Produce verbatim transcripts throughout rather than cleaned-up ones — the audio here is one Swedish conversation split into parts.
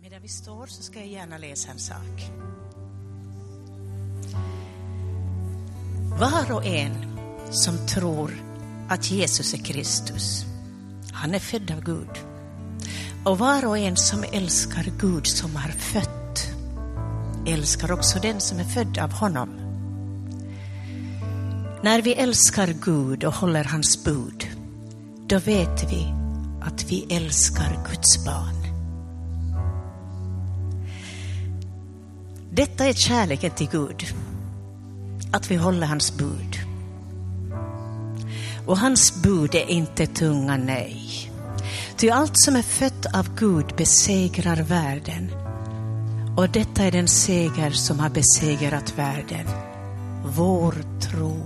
Medan vi står så ska jag gärna läsa en sak. Var och en som tror att Jesus är Kristus, han är född av Gud. Och var och en som älskar Gud som har fött, älskar också den som är född av honom. När vi älskar Gud och håller hans bud, då vet vi att vi älskar Guds barn. Detta är kärleken till Gud, att vi håller hans bud. Och hans bud är inte tunga nej. Ty allt som är fött av Gud besegrar världen. Och detta är den seger som har besegrat världen. Vår tro.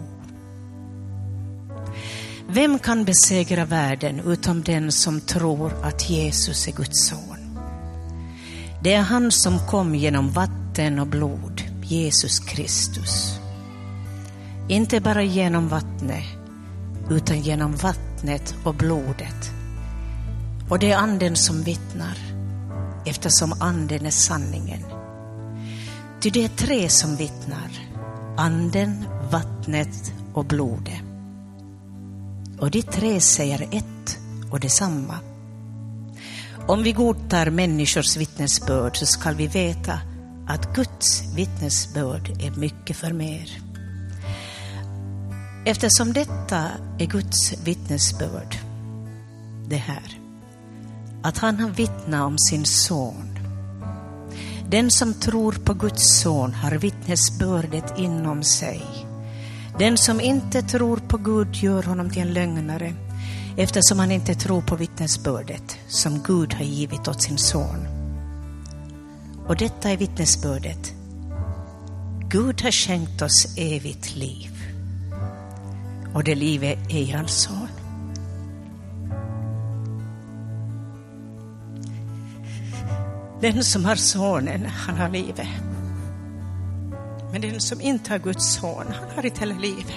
Vem kan besegra världen utom den som tror att Jesus är Guds son? Det är han som kom genom vatten och blod, Jesus Kristus. Inte bara genom vattnet, utan genom vattnet och blodet. Och det är anden som vittnar, eftersom anden är sanningen. Ty det är tre som vittnar, anden, vattnet och blodet. Och de tre säger ett och detsamma. Om vi godtar människors vittnesbörd så ska vi veta att Guds vittnesbörd är mycket för mer. Eftersom detta är Guds vittnesbörd, det här, att han har vittnat om sin son. Den som tror på Guds son har vittnesbördet inom sig. Den som inte tror på Gud gör honom till en lögnare, eftersom han inte tror på vittnesbördet som Gud har givit åt sin son. Och detta är vittnesbördet. Gud har skänkt oss evigt liv. Och det livet är i hans son. Den som har sonen, han har livet. Men den som inte har Guds son, han har inte heller livet.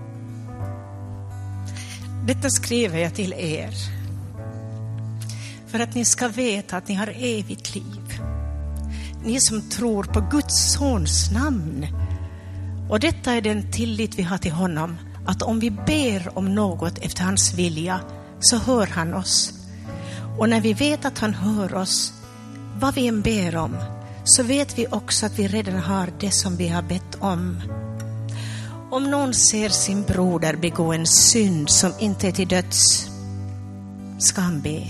Detta skriver jag till er. För att ni ska veta att ni har evigt liv. Ni som tror på Guds sons namn. Och detta är den tillit vi har till honom. Att om vi ber om något efter hans vilja, så hör han oss. Och när vi vet att han hör oss, vad vi än ber om, så vet vi också att vi redan har det som vi har bett om. Om någon ser sin broder begå en synd som inte är till döds, ska han be.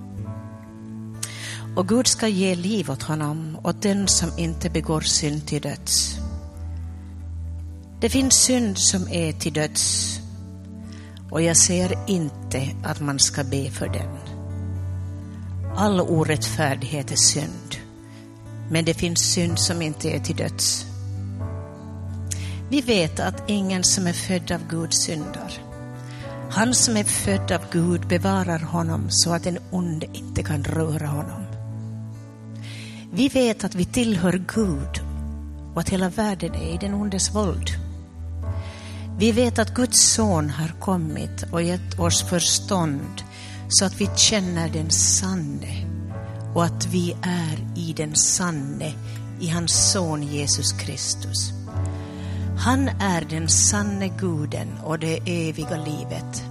Och Gud ska ge liv åt honom, och den som inte begår synd till döds. Det finns synd som är till döds, och jag säger inte att man ska be för den. All orättfärdighet är synd, men det finns synd som inte är till döds. Vi vet att ingen som är född av Gud syndar. Han som är född av Gud bevarar honom så att en ond inte kan röra honom. Vi vet att vi tillhör Gud och att hela världen är i den ondes våld. Vi vet att Guds son har kommit och gett oss förstånd så att vi känner den sanne, och att vi är i den sanne i hans son Jesus Kristus. Han är den sanne Guden och det eviga livet.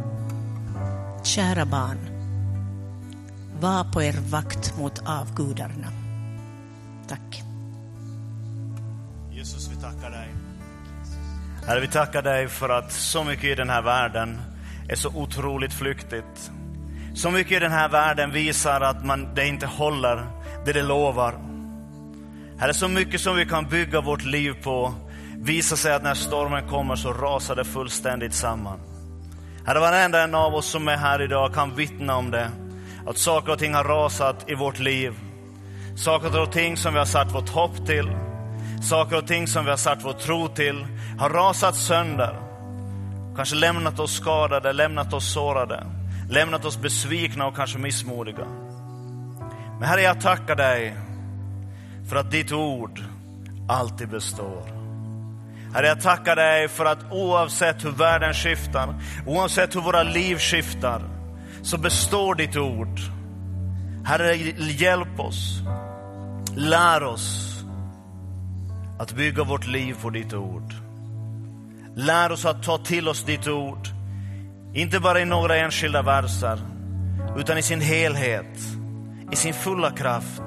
Kära barn, var på er vakt mot avgudarna. Tack. Jesus, vi tackar dig. Herre, vi tackar dig för att så mycket i den här världen är så otroligt flyktigt. Så mycket i den här världen visar att man, det inte håller det det lovar. Herre, så mycket som vi kan bygga vårt liv på visar sig att när stormen kommer så rasar det fullständigt samman. Herre, varenda en av oss som är här idag kan vittna om det. Att saker och ting har rasat i vårt liv. Saker och ting som vi har satt vårt hopp till, saker och ting som vi har satt vår tro till, har rasat sönder. Kanske lämnat oss skadade, lämnat oss sårade, lämnat oss besvikna och kanske missmodiga. Men Herre, jag tackar dig för att ditt ord alltid består. Herre, jag tackar dig för att oavsett hur världen skiftar, oavsett hur våra liv skiftar, så består ditt ord. Herre, hjälp oss. Lär oss att bygga vårt liv på ditt ord. Lär oss att ta till oss ditt ord. Inte bara i några enskilda verser, utan i sin helhet, i sin fulla kraft.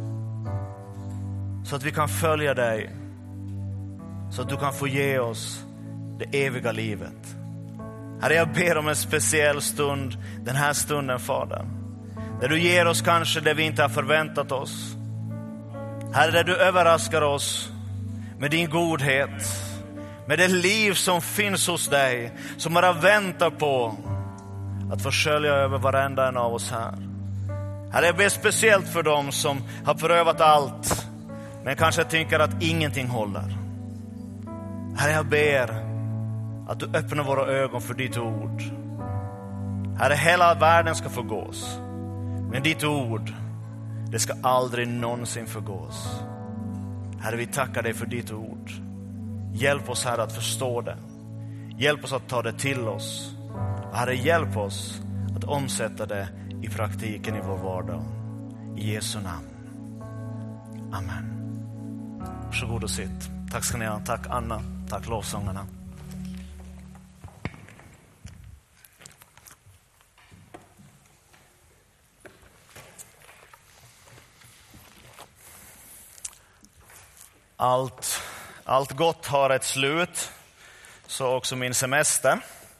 Så att vi kan följa dig. Så att du kan få ge oss det eviga livet. Herre, jag ber om en speciell stund, den här stunden, Fader. Där du ger oss kanske det vi inte har förväntat oss. Herre, där du överraskar oss med din godhet. Med det liv som finns hos dig. Som bara väntar på att få skölja över varenda en av oss här. Herre, jag ber speciellt för dem som har prövat allt. Men kanske tänker att ingenting håller. Herre, jag ber att du öppnar våra ögon för ditt ord. Herre, hela världen ska förgås. Men ditt ord, det ska aldrig någonsin förgås. Herre, vi tackar dig för ditt ord. Hjälp oss, Herre, att förstå det. Hjälp oss att ta det till oss. Herre, hjälp oss att omsätta det i praktiken i vår vardag. I Jesu namn. Amen. Varsågod och sitt. Tack ska ni ha. Tack Anna. Tack lovsångarna. Allt, allt gott har ett slut. Så också min semester.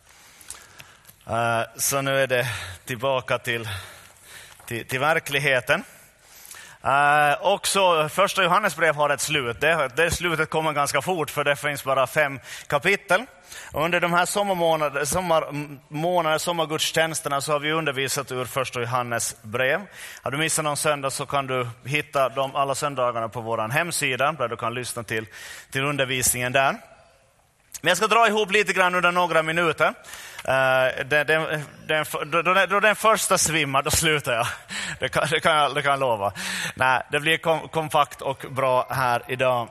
Uh, så nu är det tillbaka till, till, till verkligheten. Uh, också första Johannesbrev har ett slut. Det, det slutet kommer ganska fort, för det finns bara fem kapitel. Och under de här sommarmånader, sommarmånader, sommargudstjänsterna så har vi undervisat ur första Johannesbrev. Har du missat någon söndag så kan du hitta dem alla söndagarna på vår hemsida, där du kan lyssna till, till undervisningen där. Men jag ska dra ihop lite grann under några minuter. Uh, den, den, den, då, då, då den första svimmar, då slutar jag. Det kan, det kan, jag, det kan jag lova. Nej, det blir kom, kompakt och bra här idag.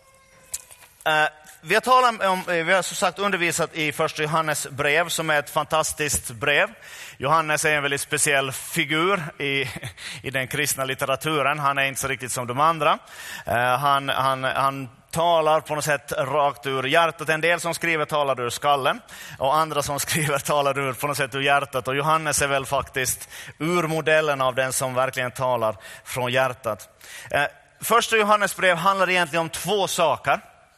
Uh, vi har talat om, vi har som sagt undervisat i första Johannes brev, som är ett fantastiskt brev. Johannes är en väldigt speciell figur i, i den kristna litteraturen. Han är inte så riktigt som de andra. Uh, han, han, han talar på något sätt rakt ur hjärtat. En del som skriver talar ur skallen, och andra som skriver talar ur på något sätt ur hjärtat. Och Johannes är väl faktiskt urmodellen av den som verkligen talar från hjärtat. Eh, första Johannes brev handlar egentligen om två saker.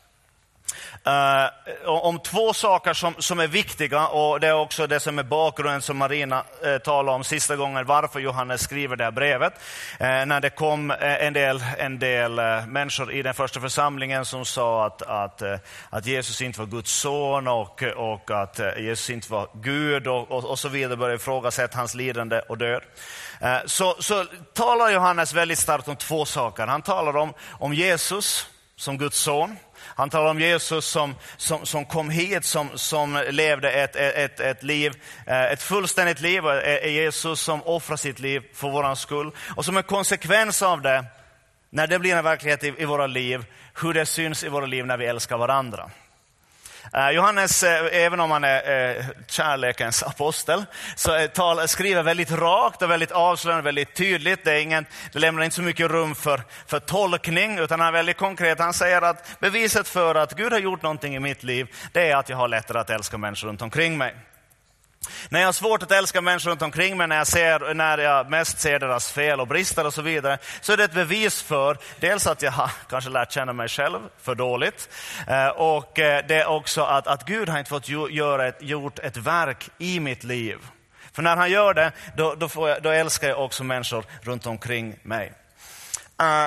Uh, om två saker som, som är viktiga, och det är också det som är bakgrunden som Marina uh, talade om sista gången, varför Johannes skriver det här brevet. Uh, när det kom uh, en del, en del uh, människor i den första församlingen som sa att, att, uh, att Jesus inte var Guds son, och, och att uh, Jesus inte var Gud, och, och, och så vidare, började ifrågasätta hans lidande och död. Uh, så, så talar Johannes väldigt starkt om två saker. Han talar om, om Jesus som Guds son. Han talar om Jesus som, som, som kom hit, som, som levde ett, ett, ett liv, ett fullständigt liv. Jesus som offrar sitt liv för våran skull. Och som en konsekvens av det, när det blir en verklighet i, i våra liv, hur det syns i våra liv när vi älskar varandra. Uh, Johannes, uh, även om han är uh, kärlekens apostel, så uh, tal, skriver väldigt rakt och väldigt avslöjande, väldigt tydligt. Det, är ingen, det lämnar inte så mycket rum för, för tolkning, utan han är väldigt konkret. Han säger att beviset för att Gud har gjort någonting i mitt liv, det är att jag har lättare att älska människor runt omkring mig. När jag har svårt att älska människor runt omkring mig, när jag, ser, när jag mest ser deras fel och brister och så vidare, så är det ett bevis för dels att jag har kanske lärt känna mig själv för dåligt, och det är också att, att Gud har inte fått göra ett, gjort ett verk i mitt liv. För när han gör det, då, då, får jag, då älskar jag också människor runt omkring mig. Uh,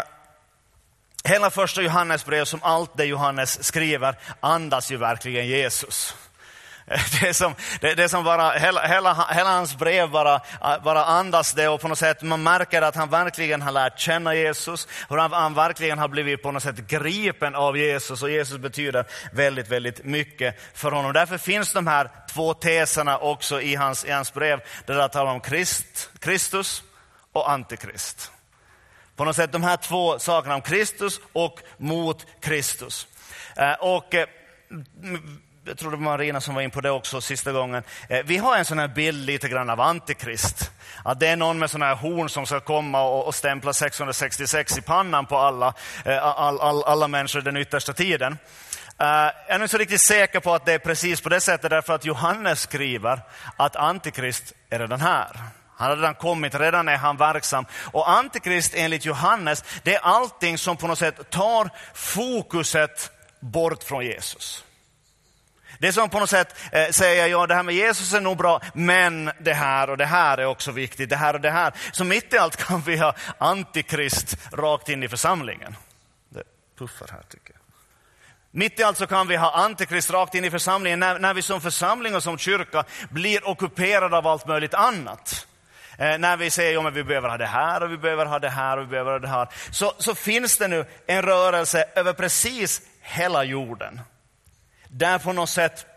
hela första Johannesbrev, som allt det Johannes skriver, andas ju verkligen Jesus. Det är som, det, det är som bara, hela, hela, hela hans brev bara, bara andas det, och på något sätt man märker att han verkligen har lärt känna Jesus, och han, han verkligen har blivit på något sätt gripen av Jesus, och Jesus betyder väldigt, väldigt mycket för honom. Därför finns de här två teserna också i hans, i hans brev, där det talar om Krist, Kristus och Antikrist. På något sätt de här två sakerna, om Kristus och mot Kristus. Och jag tror det var Marina som var in på det också sista gången. Vi har en sån här bild lite grann av antikrist. Att det är någon med såna här horn som ska komma och, och stämpla sexhundrasextiosex i pannan på alla, all, all, alla människor den yttersta tiden. Uh, jag är inte så riktigt säker på att det är precis på det sättet, därför att Johannes skriver att antikrist är redan här. Han har redan kommit, redan är han verksam. Och antikrist enligt Johannes, det är allting som på något sätt tar fokuset bort från Jesus. Det är som på något sätt eh, säger, ja det här med Jesus är nog bra, men det här och det här är också viktigt, det här och det här. Så mitt i allt kan vi ha antikrist rakt in i församlingen. Det puffar här tycker jag. Mitt i allt så kan vi ha antikrist rakt in i församlingen när, när vi som församling och som kyrka blir ockuperade av allt möjligt annat. Eh, när vi säger, ja men vi behöver ha det här och vi behöver ha det här och vi behöver ha det här. Så, så finns det nu en rörelse över precis hela jorden. Där på något sätt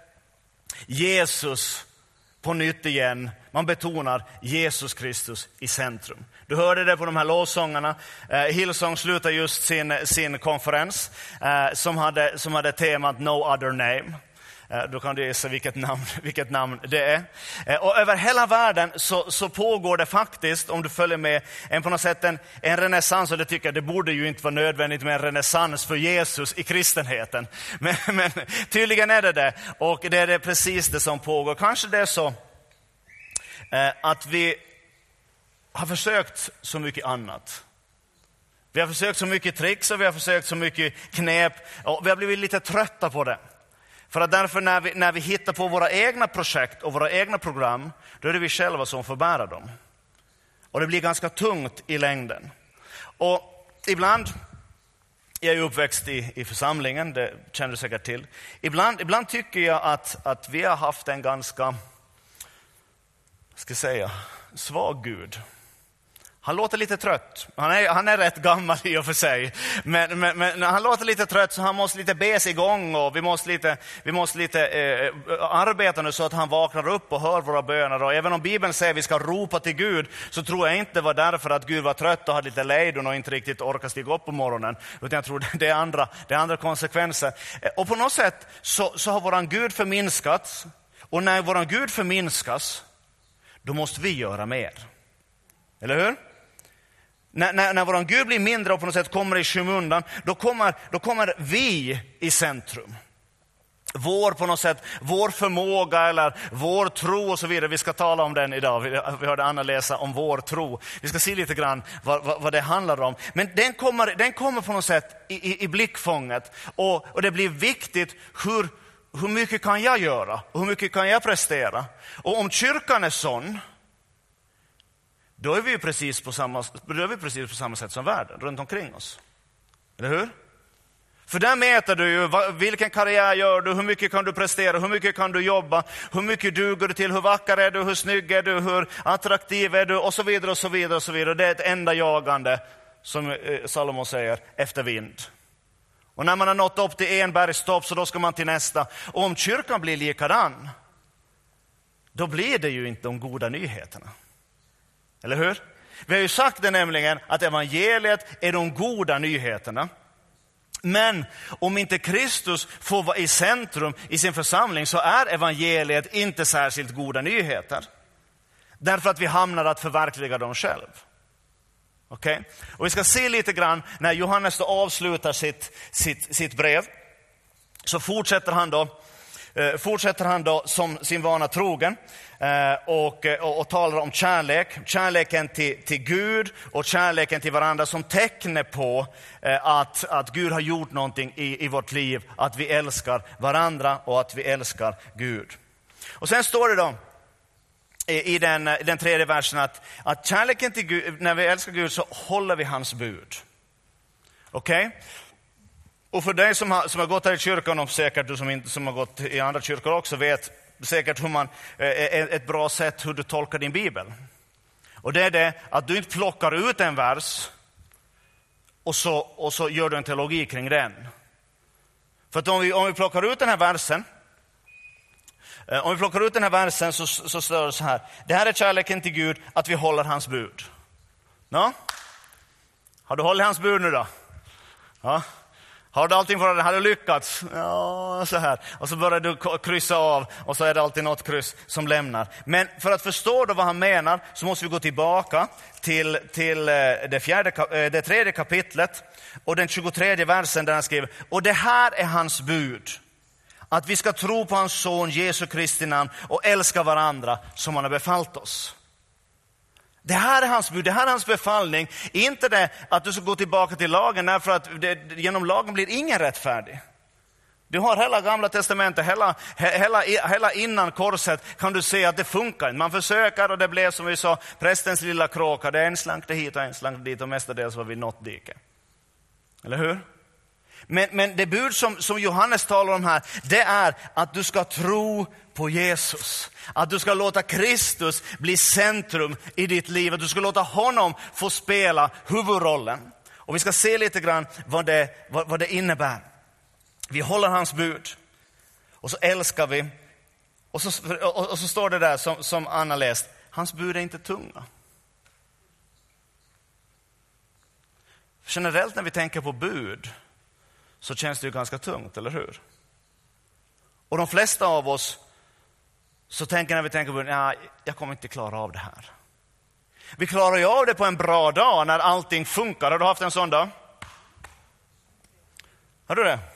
Jesus på nytt igen, man betonar Jesus Kristus i centrum. Du hörde det på de här lovsångarna. Eh, Hillsong slutar just sin, sin konferens eh, som, hade, som hade temat No Other Name. Eh, då kan du gissa vilket namn, vilket namn det är. Eh, och över hela världen så, så pågår det faktiskt, om du följer med, en på något sätt en, en renässans. Och det tycker jag, det borde ju inte vara nödvändigt med en renässans för Jesus i kristenheten. Men, men tydligen är det det. Och det är det precis det som pågår. Kanske det är så eh, att vi har försökt så mycket annat. Vi har försökt så mycket tricks och vi har försökt så mycket knep. Och vi har blivit lite trötta på det. För att därför när vi, när vi hittar på våra egna projekt och våra egna program, då är det vi själva som får bära dem. Och det blir ganska tungt i längden. Och ibland, jag är uppväxt i, i församlingen, det känner du säkert till. Ibland, ibland tycker jag att, att vi har haft en ganska, ska jag säga, svag Gud. Han låter lite trött. Han är, han är rätt gammal i och för sig. Men, men, men han låter lite trött så han måste lite bes igång. Och vi måste lite, vi måste lite eh, arbeta nu så att han vaknar upp och hör våra böner. Och även om Bibeln säger att vi ska ropa till Gud, så tror jag inte det var därför att Gud var trött och hade lite lejdon och inte riktigt orkade stiga upp på morgonen. Utan jag tror det är andra, det är andra konsekvenser. Och på något sätt så, så har våran Gud förminskats. Och när våran Gud förminskas, då måste vi göra mer. Eller hur? När, när, när våran Gud blir mindre och på något sätt kommer i skymundan, då kommer, då kommer vi i centrum. Vår på något sätt, vår förmåga eller vår tro och så vidare. Vi ska tala om den idag. Vi, vi hörde Anna läsa om vår tro. Vi ska se lite grann vad, vad, vad det handlar om. Men den kommer, den kommer på något sätt i, i, i blickfånget. Och, och det blir viktigt hur, hur mycket kan jag göra? Och hur mycket kan jag prestera? Och om kyrkan är sån, då är vi precis på samma, då är vi precis på samma sätt som världen runt omkring oss. Eller hur? För där mäter du ju vilken karriär gör du, hur mycket kan du prestera, hur mycket kan du jobba, hur mycket duger du till, hur vacker är du, hur snygg är du, hur attraktiv är du och så vidare och så vidare och så vidare. Det är ett enda jagande, som Salomo säger, efter vind. Och när man har nått upp till en bergstopp så då ska man till nästa. Och om kyrkan blir likadan, då blir det ju inte de goda nyheterna. Eller hur? Vi har ju sagt det nämligen att evangeliet är de goda nyheterna. Men om inte Kristus får vara i centrum i sin församling så är evangeliet inte särskilt goda nyheter. Därför att vi hamnar att förverkliga dem själv. Okej? Okay? Och vi ska se lite grann när Johannes då avslutar sitt, sitt, sitt brev. Så fortsätter han då eh, fortsätter han då som sin vana trogen eh, och, och, och talar om kärlek. Kärleken till, till Gud och kärleken till varandra som tecken på eh, att, att Gud har gjort någonting i, i vårt liv. Att vi älskar varandra och att vi älskar Gud. Och sen står det då i den, i den tredje versen att, att kärleken till Gud, när vi älskar Gud så håller vi hans bud. Okej? Okay? Och för dig som har, som har gått här i kyrkan och säkert du som, inte, som har gått i andra kyrkor också vet säkert hur man, eh, ett bra sätt hur du tolkar din bibel. Och det är det att du inte plockar ut en vers och så, och så gör du en teologi kring den. För att om vi, om vi plockar ut den här versen Om vi plockar ut den här versen så, så står det så här. Det här är kärleken till Gud, att vi håller hans bud. Ja? Har du hållit hans bud nu då? Ja. Har du allting för det? Har du lyckats? Ja, så här. Och så börjar du kryssa av och så är det alltid något kryss som lämnar. Men för att förstå då vad han menar så måste vi gå tillbaka till, till det, fjärde, det tredje kapitlet och den tjugotredje versen där han skriver: och det här är hans bud, att vi ska tro på hans son Jesu Kristi namn och älska varandra som han har befallt oss. Det här är hans bud, det här är hans befallning. Inte det att du ska gå tillbaka till lagen, därför att det, genom lagen blir ingen rättfärdig. Du har hela gamla testamentet, hela, hela, hela innan korset kan du se att det funkar. Man försöker och det blev som vi sa, prästens lilla kråka. Det är en slank hit och en slank dit och mestadels var vi nått dike. Eller hur? Men, men det bud som, som Johannes talar om här, det är att du ska tro på Jesus. Att du ska låta Kristus bli centrum i ditt liv. Att du ska låta honom få spela huvudrollen. Och vi ska se lite grann vad det, vad, vad det innebär. Vi håller hans bud. Och så älskar vi. Och så, och, och så står det där som, som Anna läst. Hans bud är inte tunga. Generellt när vi tänker på bud så känns det ju ganska tungt, eller hur? Och de flesta av oss så tänker när vi tänker på, nej, jag kommer inte klara av det här. Vi klarar ju av det på en bra dag när allting funkar. Har du haft en sån dag? Har du det?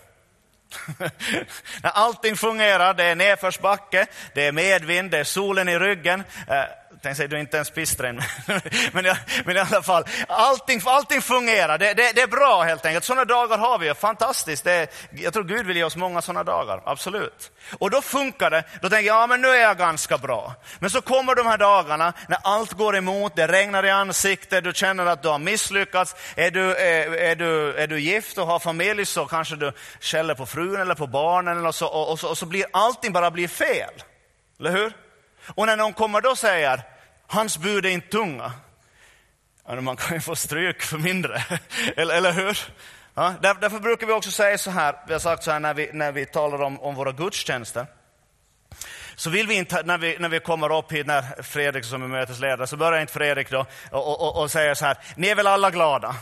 När allting fungerar, det är nedförsbacke, det är medvind, det är solen i ryggen. Eh, tänk sig du inte ens pistren. men, jag, men i alla fall, allting, allting fungerar. Det, det, det är bra helt enkelt. Sådana dagar har vi. Fantastiskt. Det är, jag tror Gud vill ge oss många sådana dagar. Absolut. Och då funkar det. Då tänker jag, ja men nu är jag ganska bra. Men så kommer de här dagarna när allt går emot. Det regnar i ansiktet. Du känner att du har misslyckats. Är du, är, är du, är du gift och har familj så kanske du skäller på frun eller på barnen. Eller så, och, och, så, och så blir allting bara blir fel. Eller hur? Och när någon kommer då och säger hans bud är inte tunga. Ja, man kan ju få stryk för mindre. eller, eller hur? Ja, där, därför brukar vi också säga så här. Vi har sagt så här när vi, när vi talar om, om våra gudstjänster. Så vill vi inte, när vi, när vi kommer upp hit, när Fredrik som är mötesledare, så börjar inte Fredrik då och, och, och säger så här: ni är väl alla glada?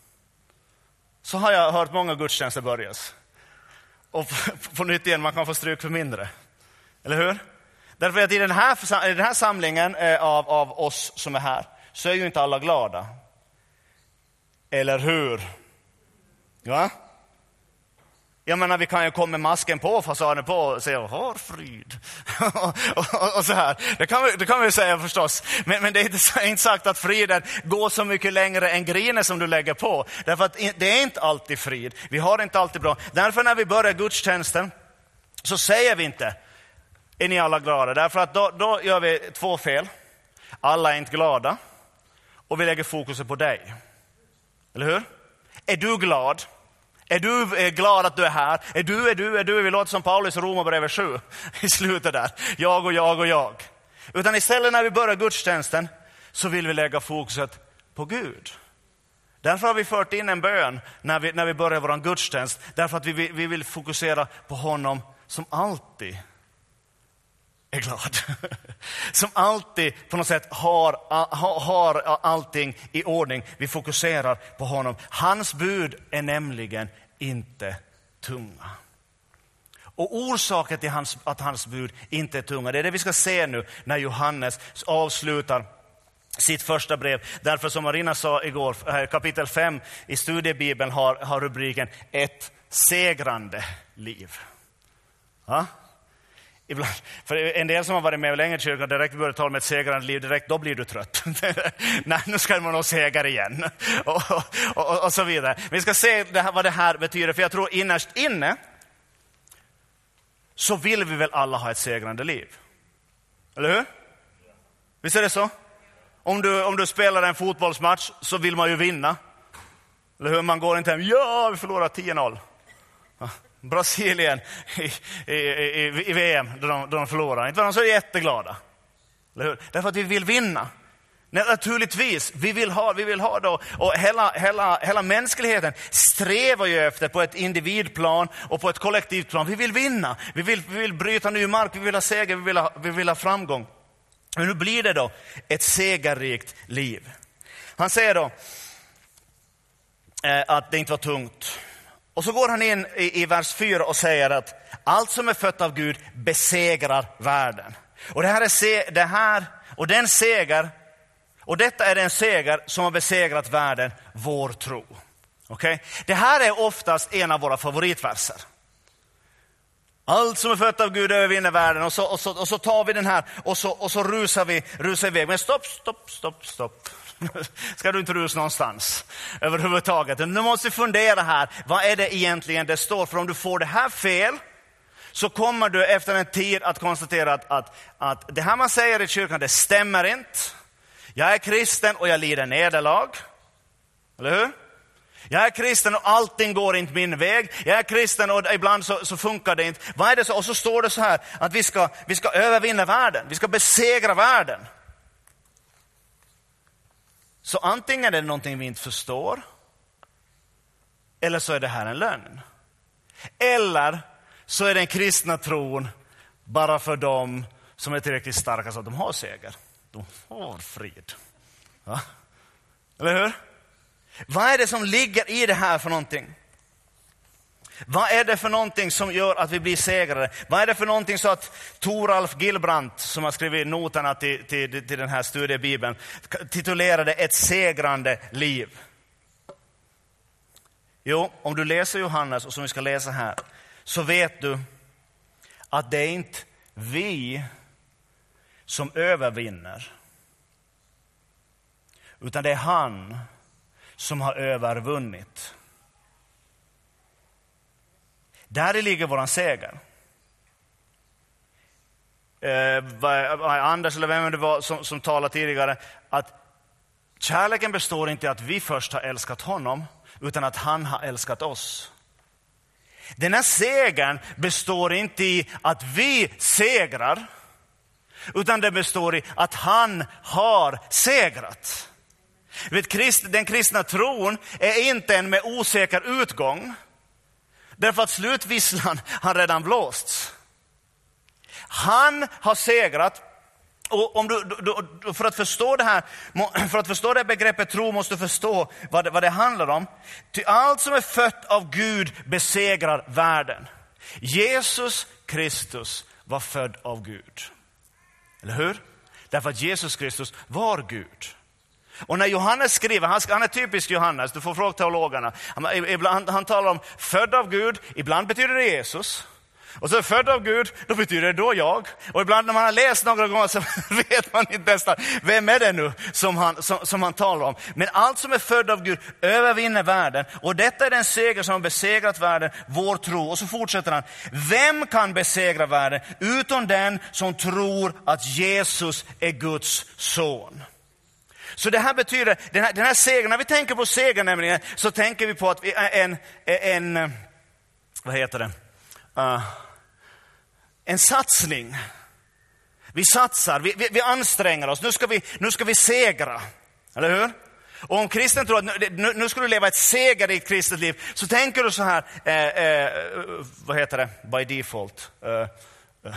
Så har jag hört många gudstjänster börjas. Och på, på nytt igen, man kan få stryk för mindre. Eller hur? Därför att i den här, i den här samlingen av, av oss som är här så är ju inte alla glada. Eller hur? Ja? Jag menar, vi kan ju komma med masken på, fasaden på och säga, har frid. och, och, och så här. Det kan vi, det kan vi säga förstås. Men, men det är inte, inte sagt att friden går så mycket längre än grinen som du lägger på. Därför att det är inte alltid frid. Vi har inte alltid bra. Därför när vi börjar gudstjänsten så säger vi inte, är ni alla glada? Därför att då, då gör vi två fel. Alla är inte glada. Och vi lägger fokuset på dig. Eller hur? Är du glad? Är du glad att du är här? Är du, är du, är du? Vi låter som Paulus i Romarbrevet sju. I slutet där. Jag och jag och jag. Utan istället när vi börjar gudstjänsten så vill vi lägga fokuset på Gud. Därför har vi fört in en bön när vi, när vi börjar vår gudstjänst. Därför att vi, vi vill fokusera på honom som alltid är glad. Som alltid på något sätt har, har, har allting i ordning. Vi fokuserar på honom. Hans bud är nämligen inte tunga. Och orsaken till hans, att hans bud inte är tunga, det är det vi ska se nu när Johannes avslutar sitt första brev. Därför som Marina sa igår, kapitel fem i studiebibeln har, har rubriken ett segrande liv. Ja? Ibland, för en del som har varit med länge i kyrkan, direkt börjar tala om ett segrande liv, direkt då blir du trött. Nej, nu ska man nog segra igen. Och, och, och, och så vidare. Vi ska se det här, vad det här betyder, för jag tror innerst inne så vill vi väl alla ha ett segrande liv. Eller hur? Visst är det så? Om du, om du spelar en fotbollsmatch så vill man ju vinna. Eller hur? Man går inte hem, ja vi förlorar tio noll. Brasilien i, i, i, i V M då de, då de förlorar. Inte var de så jätteglada. Eller hur? Därför att vi vill vinna. Nej, naturligtvis, vi vill ha, vi vill ha då. Och hela, hela, hela mänskligheten strävar ju efter på ett individplan och på ett kollektivt plan. Vi vill vinna, vi vill, vi vill bryta ny mark, vi vill ha seger, vi vill ha, vi vill ha framgång. Men nu blir det då ett segerrikt liv. Han säger då eh, att det inte var tungt. Och så går han in i, i vers fyra och säger att allt som är fött av Gud besegrar världen. Och det här är se, det här och den seger, och detta är den seger som har besegrat världen, vår tro. Okay? Det här är oftast en av våra favoritverser. Allt som är fött av Gud övervinner världen, och så, och så, och så tar vi den här och så, och så rusar vi rusar iväg. Men stopp, stopp, stopp, stopp. Ska du inte rusa någonstans överhuvudtaget? Du måste fundera här. Vad är det egentligen det står? För om du får det här fel, så kommer du efter en tid att konstatera att, att, att det här man säger i kyrkan, det stämmer inte. Jag är kristen och jag lider nederlag. Eller hur? Jag är kristen och allting går inte min väg. Jag är kristen och ibland så, så funkar det inte. Vad är det så? Och så står det så här att vi ska, vi ska övervinna världen. Vi ska besegra världen. Så antingen är det någonting vi inte förstår, eller så är det här en lögn. Eller så är den kristna tron bara för dem som är tillräckligt starka så att de har seger. De har frid. Ja? Eller hur? Vad är det som ligger i det här för någonting? Vad är det för någonting som gör att vi blir segrare? Vad är det för någonting så att Toralf Gilbrandt, som har skrivit noterna till, till, till den här studiebibeln, titulerade ett segrande liv? Jo, om du läser Johannes, och som vi ska läsa här, så vet du att det är inte vi som övervinner, utan det är han som har övervunnit. Där ligger våran seger. Eh, vad, Anders eller vem det var som, som talade tidigare, att kärleken består inte i att vi först har älskat honom, utan att han har älskat oss. Den här segern består inte i att vi segrar, utan det består i att han har segrat. Vet, den kristna tron är inte en med osäker utgång, därför att slutvisslan har redan blåsts. Han har segrat. Och om du, du, för att förstå det här, för att förstå det här begreppet tro, måste du förstå vad det, vad det handlar om. Ty allt som är fött av Gud besegrar världen. Jesus Kristus var född av Gud. Eller hur? Därför att Jesus Kristus var Gud. Och när Johannes skriver, han, han är typisk Johannes, du får fråga teologerna. Han, ibland, han talar om född av Gud, ibland betyder det Jesus. Och så född av Gud, då betyder det då jag. Och ibland när man har läst några gånger så vet man inte nästan, vem är det nu som han, som, som han talar om. Men allt som är född av Gud övervinner världen. Och detta är den seger som har besegrat världen, vår tro. Och så fortsätter han. Vem kan besegra världen utom den som tror att Jesus är Guds son? Så det här betyder, den här, den här segern, när vi tänker på seger nämligen, så tänker vi på att vi är en, en vad heter det? Uh, en satsning. Vi satsar, vi, vi, vi anstränger oss. Nu ska vi, nu ska vi segra. Eller hur? Och om kristen tror att nu, nu ska du leva ett segerrikt kristet liv, så tänker du så här, eh, eh, vad heter det? By default. Uh, uh.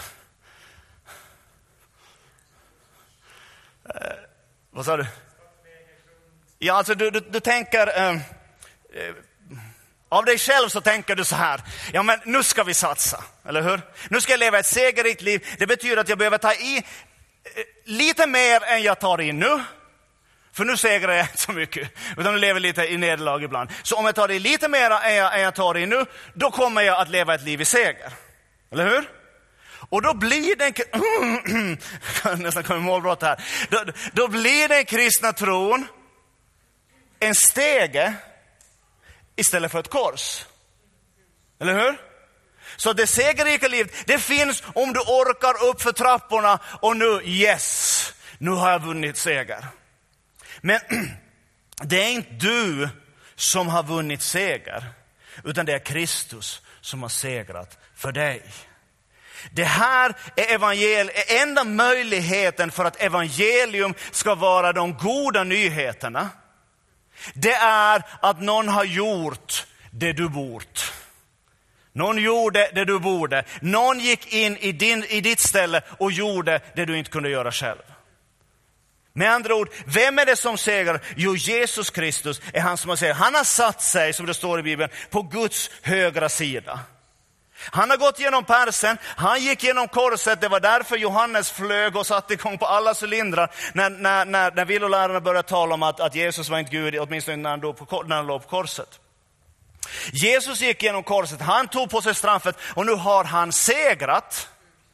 Uh, vad sa du? Ja, alltså du, du, du tänker... Uh, uh, Av dig själv så tänker du så här, ja men nu ska vi satsa, eller hur? Nu ska jag leva ett segerrikt liv. Det betyder att jag behöver ta i eh, lite mer än jag tar i nu. För nu segrar jag inte så mycket, utan jag lever lite i nederlag ibland. Så om jag tar i lite mer än jag, än jag tar i nu, då kommer jag att leva ett liv i seger. Eller hur? Och då blir den, nästan kommer målbrott här. Då, då blir den kristna tron en stege istället för ett kors. Eller hur? Så det segerrika livet, det finns om du orkar upp för trapporna och nu, yes, nu har jag vunnit seger. Men det är inte du som har vunnit seger, utan det är Kristus som har segrat för dig. Det här är evangelium, är enda möjligheten för att evangelium ska vara de goda nyheterna. Det är att någon har gjort det du bort. Någon gjorde det du borde. Någon gick in i, din, i ditt ställe och gjorde det du inte kunde göra själv. Med andra ord, vem är det som segrar? Jo, Jesus Kristus är han som har segrat. Han har satt sig, som det står i Bibeln, på Guds högra sida. Han har gått genom persen, han gick genom korset. Det var därför Johannes flög och satte igång på alla cylindrar när, när, när, när villolärarna började tala om att, att Jesus var inte Gud, åtminstone när han, låg på, när han låg på korset. Jesus gick genom korset, han tog på sig straffet och nu har han segrat.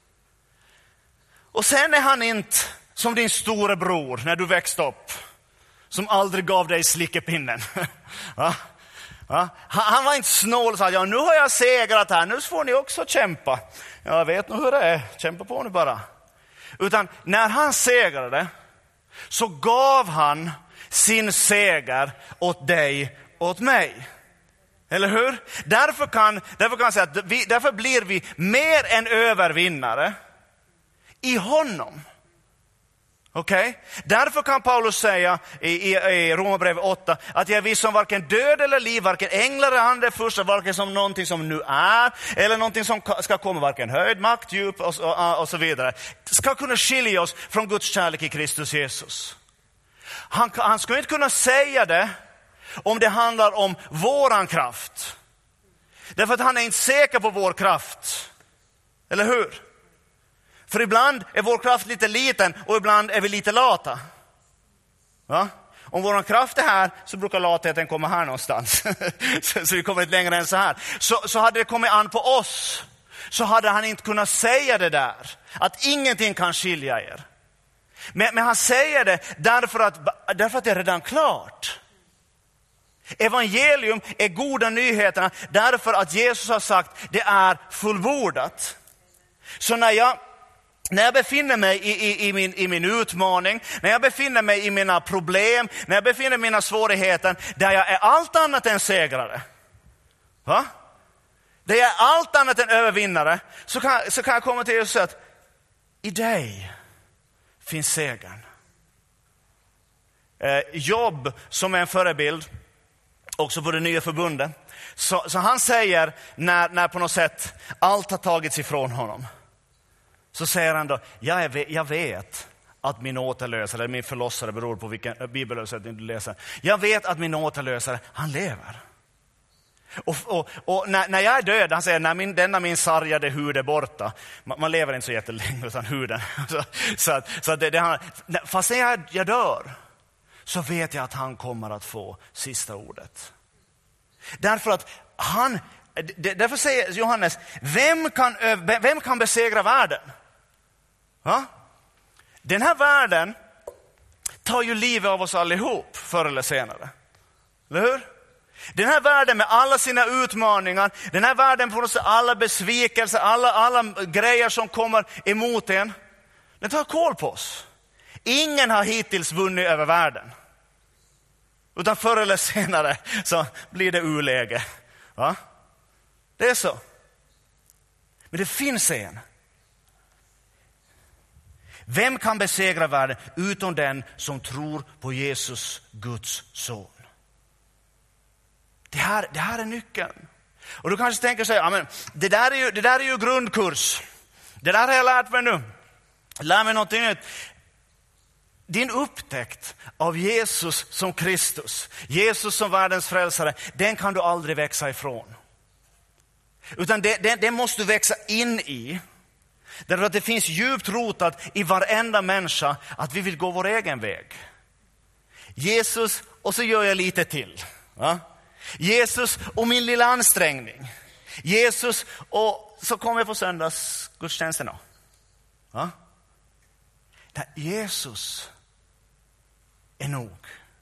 Och sen är han inte som din store bror när du växte upp, som aldrig gav dig slickepinnen. Va? Va? Han var inte snål och sa, ja, nu har jag segrat här, nu får ni också kämpa. Jag vet nog hur det är, kämpa på nu bara. Utan när han segrade så gav han sin seger åt dig och åt mig. Eller hur? Därför kan, därför kan jag säga att vi, därför blir vi mer än övervinnare i honom. Okej? Okay? Därför kan Paulus säga i, i, i Romarbrevet åtta att jag är vi som varken död eller liv, varken änglar eller andra första, varken som någonting som nu är eller någonting som ska komma, varken höjd, makt, djup och, och, och så vidare, ska kunna skilja oss från Guds kärlek i Kristus Jesus. Han, han skulle inte kunna säga det om det handlar om våran kraft. Därför att han är inte säker på vår kraft. Eller hur? För ibland är vår kraft lite liten och ibland är vi lite lata. Va? Om vår kraft är här så brukar latheten komma här någonstans. så, så vi kommer inte längre än så här. Så, så hade det kommit an på oss så hade han inte kunnat säga det där. Att ingenting kan skilja er. Men, men han säger det därför att, därför att det är redan klart. Evangelium är goda nyheterna därför att Jesus har sagt det är fullbordat. Så när jag När jag befinner mig i, i, i, min, i min utmaning, när jag befinner mig i mina problem, när jag befinner mig i mina svårigheter, där jag är allt annat än segrare, va? Där jag är allt annat än övervinnare, så kan, så kan jag komma till Jesus och säga att i dig finns segern. Eh, Jobb, som är en förebild, också på det nya förbundet, så, så han säger när, när på något sätt allt har tagits ifrån honom. Så säger han då, jag vet, jag vet att min återlösare, eller min förlossare, beror på vilken bibelöversättning du läser. Jag vet att min återlösare, han lever. Och, och, och när, när jag är död, han säger, när min, denna min sargade hud är borta. Man, man lever inte så jättelänge utan huden. så, så att, så att det, det han, fast när jag, jag dör, så vet jag att han kommer att få sista ordet. Därför att han, därför säger Johannes, vem kan, vem kan besegra världen? Va? Den här världen tar ju livet av oss allihop förr eller senare. Eller hur? Den här världen med alla sina utmaningar, den här världen får oss alla besvikelser, alla, alla grejer som kommer emot en, den tar koll på oss. Ingen har hittills vunnit över världen. Utan förr eller senare så blir det uläge. Va? Det är så. Men det finns en. Vem kan besegra världen utom den som tror på Jesus, Guds son? Det här, det här är nyckeln. Och du kanske tänker så här, ja, men det, där är ju, det där är ju grundkurs. Det där har jag lärt mig nu. Lär mig någonting nytt. Din upptäckt av Jesus som Kristus, Jesus som världens frälsare, den kan du aldrig växa ifrån. Utan det, det, det måste du växa in i. Därför att det finns djupt rotat i varenda människa att vi vill gå vår egen väg. Jesus, och så gör jag lite till. Va? Jesus och min lilla ansträngning. Jesus, och så kommer jag på söndagsgudstjänsten. Va? Jesus är nog.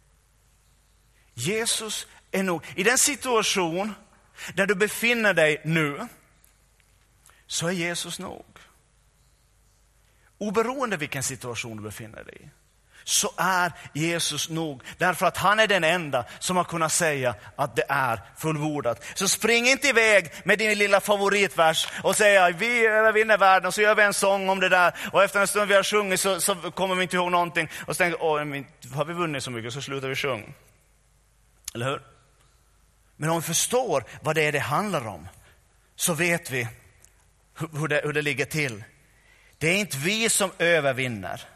Jesus är nog. I den situation där du befinner dig nu, så är Jesus nog. Oberoende vilken situation du befinner dig i, så är Jesus nog. Därför att han är den enda som har kunnat säga att det är fullbordat. Så spring inte iväg med din lilla favoritvers och säga vi övervinner världen, och så gör vi en sång om det där. Och efter en stund vi har sjungit så, så kommer vi inte ihåg någonting. Och så tänker åh, har vi vunnit så mycket så slutar vi sjunga. Eller hur? Men om vi förstår vad det är det handlar om, så vet vi hur det, hur det ligger till. Det är inte vi som övervinner.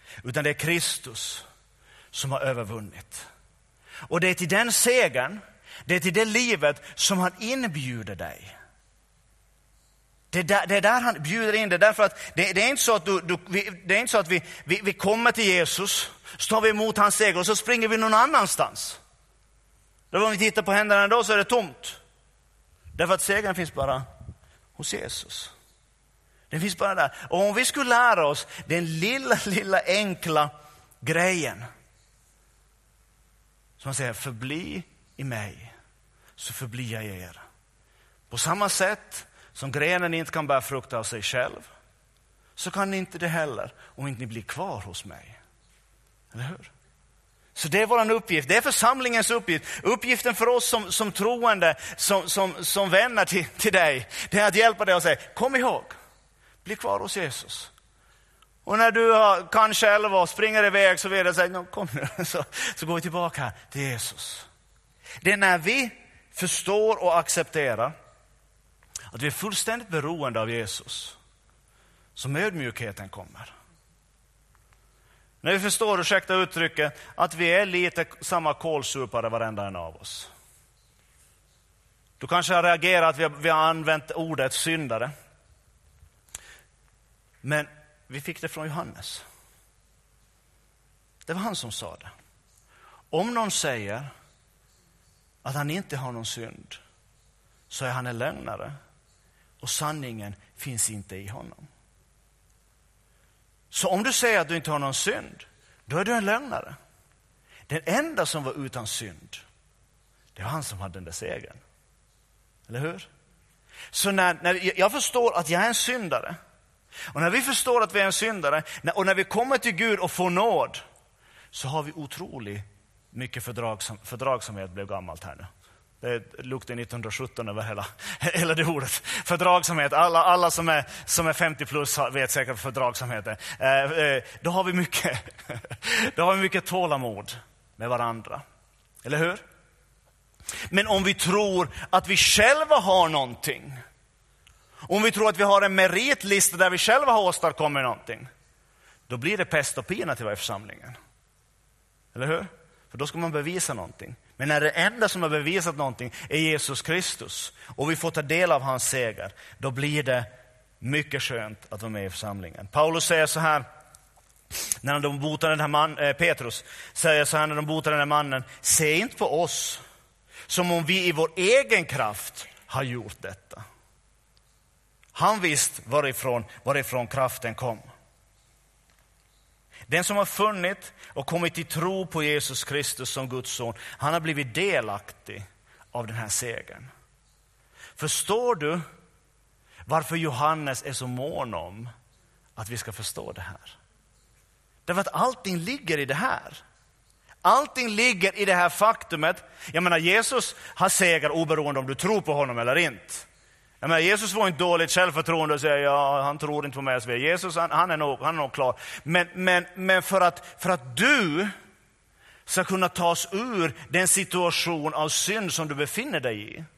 Utan det är Kristus som har övervunnit. Och det är till den segern, det är till det livet som han inbjuder dig. Det är där, det är där han bjuder in det. Därför att det, det är inte så att, du, du, vi, det är inte så att vi, vi, vi kommer till Jesus, så tar vi emot hans seger och så springer vi någon annanstans. Då om vi tittar på händerna då så är det tomt. Därför att segern finns bara hos Jesus. Den finns bara där. Och om vi skulle lära oss den lilla, lilla enkla grejen. Som man säger, förbli i mig så förblir jag i er. På samma sätt som grenen inte kan bära frukt av sig själv, så kan ni inte det heller om inte ni blir kvar hos mig. Eller hur? Så det är vår uppgift. Det är församlingens uppgift. Uppgiften för oss som, som troende, som, som, som vänner till, till dig, det är att hjälpa dig och säga, kom ihåg, bli kvar hos Jesus. Och när du har, kan själv och springer iväg så vill jag säga, kom nu, så, så går vi tillbaka till Jesus. Det är när vi förstår och accepterar att vi är fullständigt beroende av Jesus som ödmjukheten kommer. När vi förstår, ursäkta uttrycket, att vi är lite samma kålsupare varenda en av oss. Du kanske har reagerat att vi har, vi har använt ordet syndare. Men vi fick det från Johannes. Det var han som sa det. Om någon säger att han inte har någon synd, så är han en lögnare. Och sanningen finns inte i honom. Så om du säger att du inte har någon synd, då är du en lögnare. Den enda som var utan synd, det var han som hade den där segern. Eller hur? Så när, när jag förstår att jag är en syndare, och när vi förstår att vi är en syndare, och när vi kommer till Gud och får nåd, så har vi otroligt mycket fördragsam, fördragsamhet. Blev gammalt här nu. Det luktar nittonhundrasjutton över hela, hela det ordet. Fördragsamhet. Alla, alla som, är, som är femtio plus vet säkert fördragsamheten. Eh, eh, då har vi mycket, då har vi mycket tålamod med varandra. Eller hur? Men om vi tror att vi själva har någonting, om vi tror att vi har en meritlista där vi själva har åstadkommit någonting, då blir det pest och pina till varje församlingen. Eller hur? För då ska man bevisa någonting. Men när det enda som har bevisat någonting är Jesus Kristus, och vi får ta del av hans seger, då blir det mycket skönt att vara med i församlingen. Paulus säger så här, när de botar den här man, eh, Petrus säger så här när de botar den här mannen: se inte på oss som om vi i vår egen kraft har gjort detta. Han visste varifrån, varifrån kraften kom. Den som har funnit och kommit till tro på Jesus Kristus som Guds son, han har blivit delaktig av den här segern. Förstår du varför Johannes är så mån om att vi ska förstå det här? Därför att allting ligger i det här. Allting ligger i det här faktumet. Jag menar, Jesus har seger oberoende om du tror på honom eller inte. Jag menar, Jesus var inte dåligt självförtroende och säger ja, han tror inte på mig. Jesus han, han, är, nog, han är nog klar. Men, men, men för, att, för att du ska kunna tas ur den situation av synd som du befinner dig i,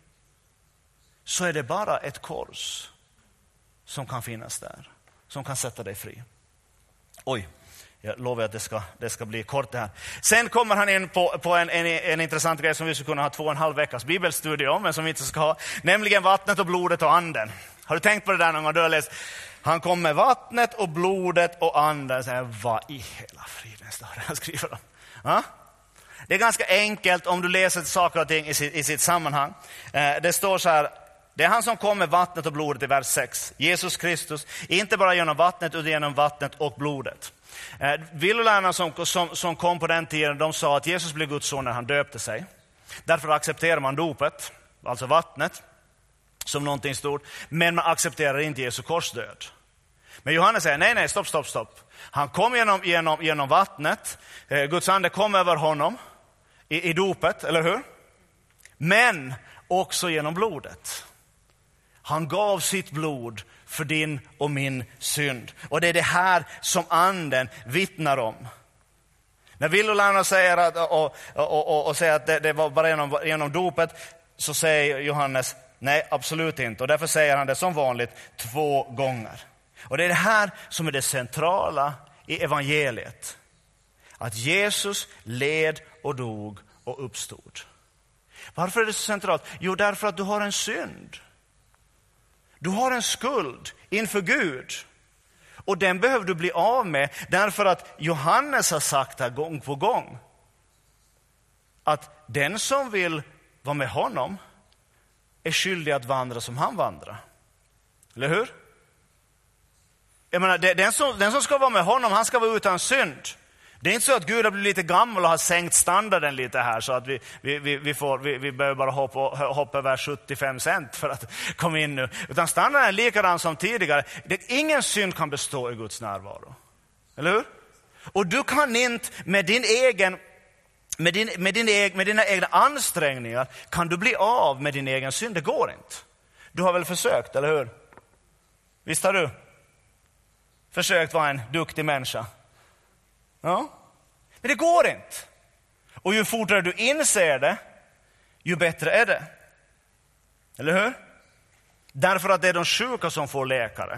så är det bara ett kors som kan finnas där. Som kan sätta dig fri. Oj, jag lovar att det ska, det ska bli kort det här. Sen kommer han in på, på en, en, en intressant grej som vi skulle kunna ha två och en halv veckas bibelstudie om, men som vi inte ska ha. Nämligen vattnet och blodet och anden. Har du tänkt på det där någon gång? Du har läst, han kom med vattnet och blodet och anden. Så här, vad i hela friden står det han skriver om? Ja? Det är ganska enkelt om du läser saker och ting i sitt, i sitt sammanhang. Eh, det står så här: det är han som kom med vattnet och blodet i vers sex. Jesus Kristus, inte bara genom vattnet utan genom vattnet och blodet. Eh, Villolärarna som, som, som kom på den tiden, de sa att Jesus blev Guds son när han döpte sig. Därför accepterar man dopet, alltså vattnet, som någonting stort. Men man accepterar inte Jesu korsdöd. Men Johannes säger nej, nej, stopp, stopp, stopp. Han kom genom, genom, genom vattnet. Eh, Guds ande kom över honom i, i dopet, eller hur? Men också genom blodet. Han gav sitt blod för din och min synd. Och det är det här som anden vittnar om. När Villolärarna säger att, och, och, och, och säger att det, det var bara genom, genom dopet, så säger Johannes nej, absolut inte. Och därför säger han det som vanligt två gånger. Och det är det här som är det centrala i evangeliet att Jesus led och dog och uppstod. Varför är det så centralt? Jo, därför att du har en synd. Du har en skuld inför Gud. Och den behöver du bli av med, därför att Johannes har sagt här gång på gång att den som vill vara med honom är skyldig att vandra som han vandrar. Eller hur? Jag menar, den som, den som ska vara med honom, han ska vara utan synd. Det är inte så att Gud har blivit lite gammal och har sänkt standarden lite här så att vi, vi, vi, vi, får, vi, vi behöver bara hoppa, hoppa över sjuttiofem cent för att komma in nu. Utan standarden är likadan som tidigare. Det, ingen synd kan bestå i Guds närvaro. Eller hur? Och du kan inte med din egen med, din, med, din egen, med dina egna ansträngningar kan du bli av med din egen synd. Det går inte. Du har väl försökt, eller hur? Visst har du försökt vara en duktig människa? Ja, men det går inte. Och ju fortare du inser det, ju bättre är det. Eller hur? Därför att det är de sjuka som får läkare.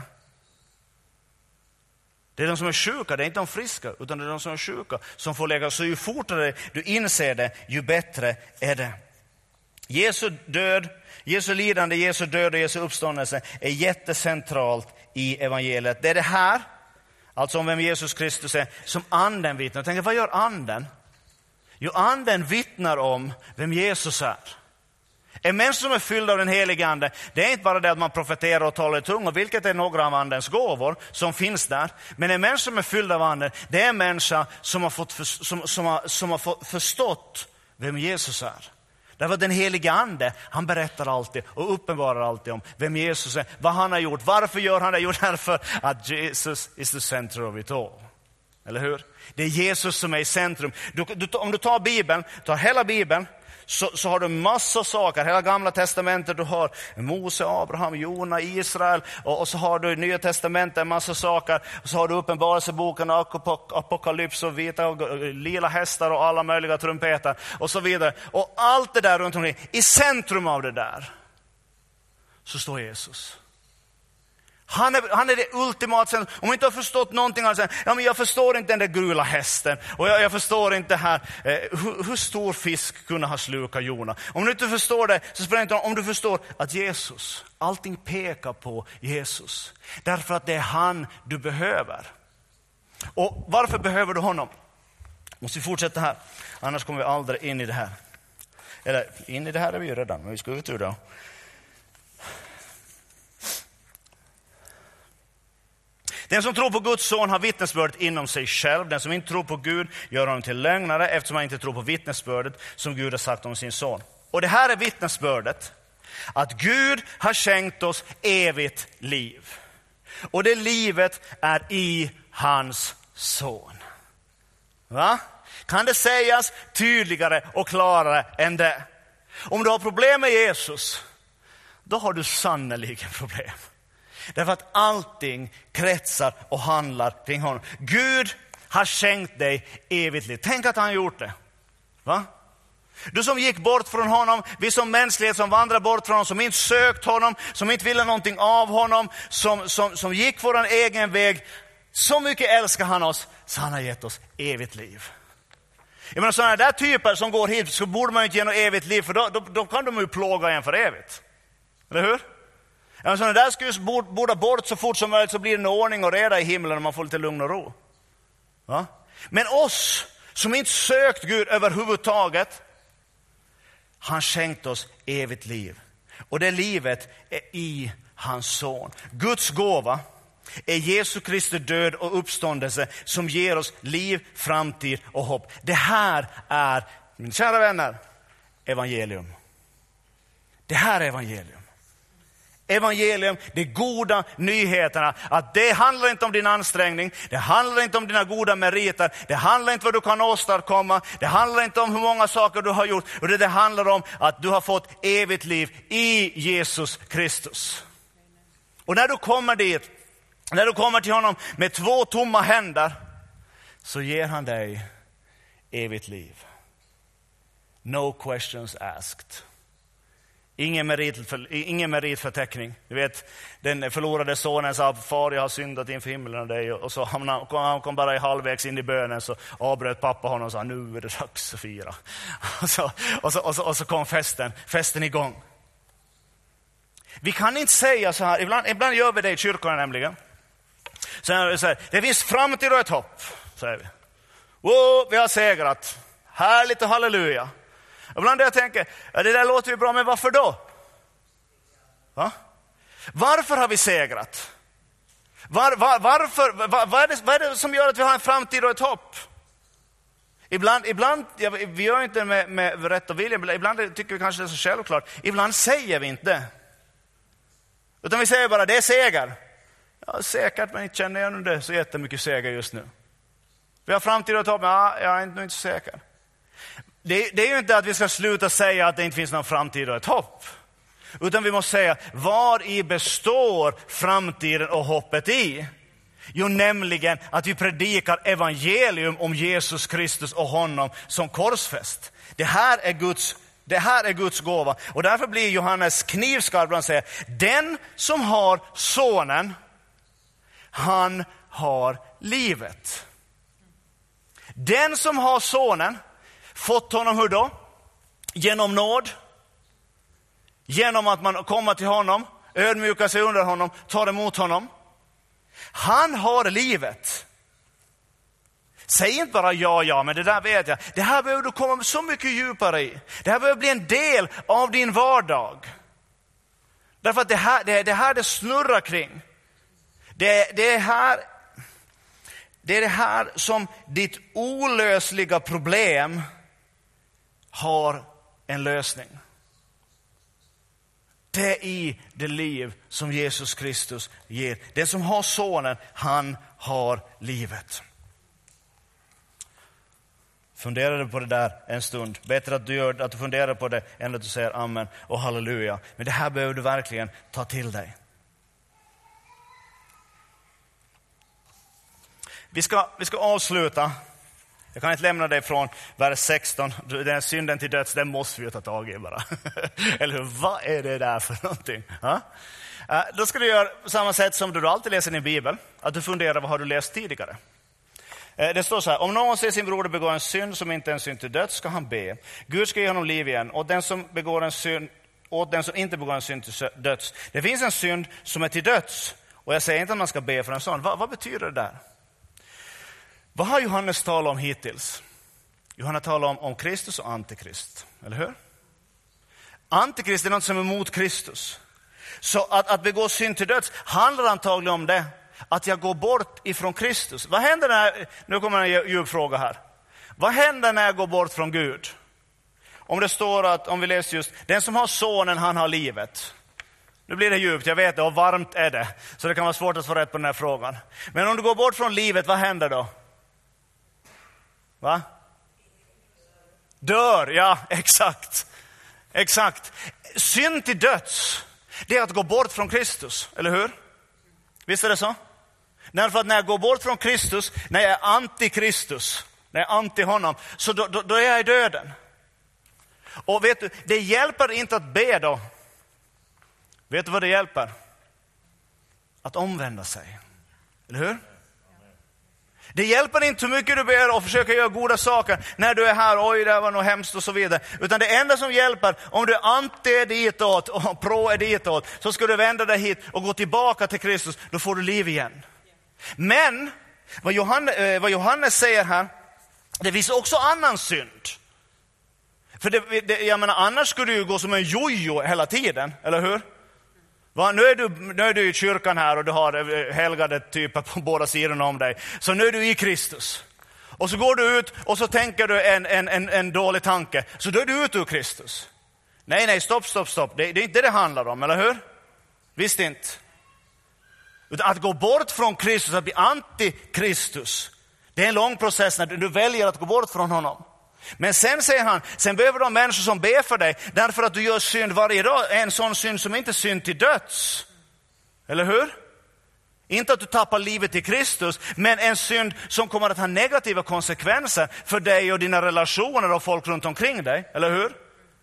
Det är de som är sjuka, det är inte de friska, utan det är de som är sjuka som får läkare. Så ju fortare du inser det, ju bättre är det. Jesu död, Jesu lidande, Jesu död och Jesu uppståndelse är jättecentralt i evangeliet. Det är det här, alltså om vem Jesus Kristus är, som anden vittnar. Jag tänker, vad gör anden? Jo, anden vittnar om vem Jesus är. En människa som är fylld av den helige ande, det är inte bara det att man profeterar och talar i tungor, vilket är några av andens gåvor som finns där. Men en människa som är fylld av anden, det är en människa som har, fått för, som, som har, som har fått förstått vem Jesus är. Därför att den helige ande, han berättar alltid och uppenbarar alltid om vem Jesus är, vad han har gjort. Varför gör han det? Jo, därför att Jesus is the center of it all. Eller hur? Det är Jesus som är i centrum. Du, du, om du tar Bibeln, tar hela Bibeln, så, så har du massa saker. Hela gamla testamentet, du har Mose, Abraham, Jona, Israel. Och, och så har du i Nya testamentet en massa saker. Och så har du uppenbarelseboken, Apokalyps och vita och lila hästar och alla möjliga trumpeter och så vidare. Och allt det där runt omkring, i centrum av det där så står Jesus. Han är, han är det ultimata. Om du inte har förstått någonting, alltså, ja, men jag förstår inte den där gula hästen. Och jag, jag förstår inte här, eh, hur, hur stor fisk kunde ha slukat Jona. Om du inte förstår det, så spelar det inte om du förstår att Jesus, allting pekar på Jesus. Därför att det är han du behöver. Och varför behöver du honom? Måste vi fortsätta här. Annars kommer vi aldrig in i det här. Eller in i det här är vi ju redan, men vi ska ut ur det. Den som tror på Guds son har vittnesbördet inom sig själv. Den som inte tror på Gud gör honom till lögnare, eftersom han inte tror på vittnesbördet som Gud har sagt om sin son. Och det här är vittnesbördet, att Gud har skänkt oss evigt liv. Och det livet är i hans son. Va? Kan det sägas tydligare och klarare än det? Om du har problem med Jesus, då har du sannoliken problem. Därför att allting kretsar och handlar kring honom. Gud har skänkt dig evigt liv. Tänk att han har gjort det. Va? Du som gick bort från honom, vi som mänsklighet som vandrar bort från honom, som inte sökt honom, som inte ville någonting av honom, som, som, som gick vår egen väg. Så mycket älskar han oss, så han har gett oss evigt liv. Jag menar, sådana där typer som går hit, så borde man inte ge något evigt liv, för då, då, då kan de ju plåga en för evigt. Eller hur? Ja, sådana där skulle borde bort så fort som möjligt, så blir det en ordning och reda i himlen och man får lite lugn och ro. Va? Men oss som inte sökt Gud överhuvudtaget, han skänkt oss evigt liv. Och det livet är i hans son. Guds gåva är Jesu Kristi död och uppståndelse som ger oss liv, framtid och hopp. Det här är, mina kära vänner, evangelium. Det här är evangelium. Evangelium, de goda nyheterna, att det handlar inte om din ansträngning, det handlar inte om dina goda meriter, det handlar inte om vad du kan åstadkomma, det handlar inte om hur många saker du har gjort, och det, det handlar om att du har fått evigt liv i Jesus Kristus. Och när du kommer dit, när du kommer till honom med två tomma händer, så ger han dig evigt liv. No questions asked. Ingen, merit för, ingen meritförteckning. Du vet, den förlorade sonen sa, far jag har syndat inför himlen och dig. Och så han, han kom bara i halvvägs in i bönen, så avbröt pappa honom och sa, nu är det dags att fira. Och så, och så, och så, och så kom festen, festen igång. Vi kan inte säga så här, ibland, ibland gör vi det i kyrkorna nämligen. Så här, det finns framtid och ett hopp, säger vi. Wow, vi har segrat. Härligt och halleluja. Ibland jag tänker, ja, det där låter ju bra, men varför då? Va? Varför har vi segrat? Var, var, varför, var, vad, är det, vad är det som gör att vi har en framtid och ett hopp? Ibland, ibland ja, vi gör inte med, med rätt och vilja, ibland tycker vi kanske det är så självklart. Ibland säger vi inte. Utan vi säger bara, det är seger. Ja, säkert, men inte känner jag nu det så jättemycket seger just nu. Vi har framtid och ett hopp, men ja, jag är inte, inte så säker. Det, det är ju inte att vi ska sluta säga att det inte finns någon framtid och ett hopp. Utan vi måste säga, var i består framtiden och hoppet i? Jo, nämligen att vi predikar evangelium om Jesus Kristus och honom som korsfäst. Det här är Guds, det här är Guds gåva. Och därför blir Johannes knivskarp när han säger, den som har sonen, han har livet. Den som har sonen, fått honom hur då? Genom nåd. Genom att man kommer till honom, ödmjukar sig under honom, tar emot honom. Han har livet. Säg inte bara ja, ja, men det där vet jag. Det här behöver du komma så mycket djupare i. Det här behöver bli en del av din vardag. Därför att det här det, det här det snurrar kring. Det, det är här det är det här som ditt olösliga problem har en lösning. Det är i det liv som Jesus Kristus ger. Den som har sonen, han har livet. Fundera på det där en stund. Bättre att du gör att du funderar på det än att du säger amen och halleluja. Men det här behöver du verkligen ta till dig. Vi ska, vi ska avsluta. Jag kan inte lämna dig från vers sexton. Den synden till döds, den måste vi ta tag i bara. Eller hur? Vad är det där för någonting? Ja? Då ska du göra på samma sätt som du alltid läser i Bibeln. Att du funderar, vad har du läst tidigare? Det står så här, om någon ser sin broder begå en synd som inte är en synd till döds, ska han be. Gud ska ge honom liv igen. Och den som begår en synd, och den som inte begår en synd till döds. Det finns en synd som är till döds. Och jag säger inte att man ska be för en sån. Vad, vad betyder det där? Vad har Johannes talat om hittills? Johannes talar om, om Kristus och Antikrist. Eller hur? Antikrist är något som är emot Kristus. Så att, att begå synd till döds handlar antagligen om det. Att jag går bort ifrån Kristus. Vad händer när, nu kommer en djup fråga här. Vad händer när jag går bort från Gud? Om det står att, om vi läser just, den som har sonen, han har livet. Nu blir det djupt, jag vet det, och varmt är det. Så det kan vara svårt att få rätt på den här frågan. Men om du går bort från livet, vad händer då? Va? Dör, ja, exakt. Exakt. Synd till döds, det är att gå bort från Kristus, eller hur? Visst är det så? Därför att när jag går bort från Kristus, när jag är anti-Kristus, när jag är anti honom, så då, då, då är jag i döden. Och vet du, det hjälper inte att be då. Vet du vad det hjälper? Att omvända sig. Eller hur? Det hjälper inte hur mycket du ber och försöker göra goda saker när du är här, oj det var nog hemskt och så vidare. Utan det enda som hjälper, om du är anti är ditåt och pro är ditåt, så ska du vända dig hit och gå tillbaka till Kristus, då får du liv igen. Men vad Johannes, vad Johannes säger här, det finns också annan synd. För det, det, jag menar, annars skulle du ju gå som en jojo hela tiden, eller hur? Va, nu, är du, nu är du i kyrkan här och du har helgade typer på båda sidorna om dig. Så nu är du i Kristus. Och så går du ut och så tänker du en, en, en, en dålig tanke. Så då är du ute ur Kristus. Nej, nej, stopp, stopp, stopp. Det, det är inte det det handlar om, eller hur? Visst inte. Utan att gå bort från Kristus, att bli anti-Kristus. Det är en lång process när du, du väljer att gå bort från honom. Men sen säger han, sen behöver de människor som ber för dig, därför att du gör synd varje dag, en sån synd som inte är synd till döds. Eller hur? Inte att du tappar livet till Kristus, men en synd som kommer att ha negativa konsekvenser för dig och dina relationer och folk runt omkring dig. Eller hur?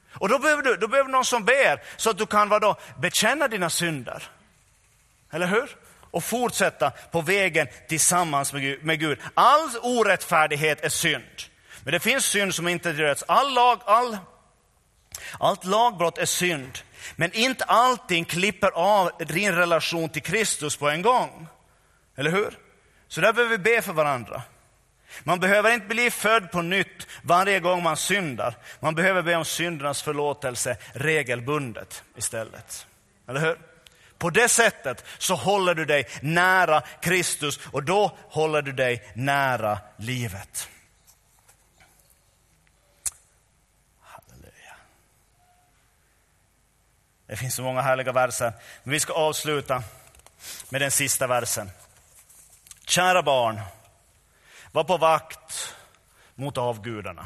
Och då behöver du, då behöver någon som ber så att du kan vad då, bekänna dina synder. Eller hur? Och fortsätta på vägen tillsammans med Gud. Med Gud. All orättfärdighet är synd. Men det finns synd som inte döds. All lag, all, allt lagbrott är synd. Men inte allting klipper av din relation till Kristus på en gång. Eller hur? Så där behöver vi be för varandra. Man behöver inte bli född på nytt varje gång man syndar. Man behöver be om syndernas förlåtelse regelbundet istället. Eller hur? På det sättet så håller du dig nära Kristus och då håller du dig nära livet. Halleluja. Det finns så många härliga verser, men vi ska avsluta med den sista versen. Kära barn, var på vakt mot avgudarna.